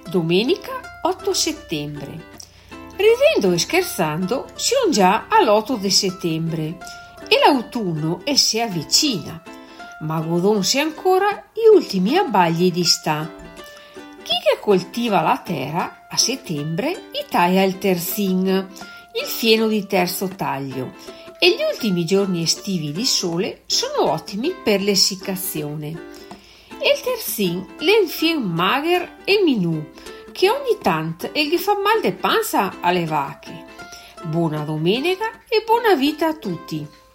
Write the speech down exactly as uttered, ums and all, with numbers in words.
Domenica otto settembre. Ridendo e scherzando, siamo già all'otto di settembre e l'autunno e si avvicina, ma godonsi ancora gli ultimi abbagli di sta. Chi che coltiva la terra a settembre gli taglia il terzin, il fieno di terzo taglio, e gli ultimi giorni estivi di sole sono ottimi per l'essiccazione. Il terzin l'è un fien mager e minù, che ogni tanto gli fa mal de panza alle vacche. Buona domenica e buona vita a tutti!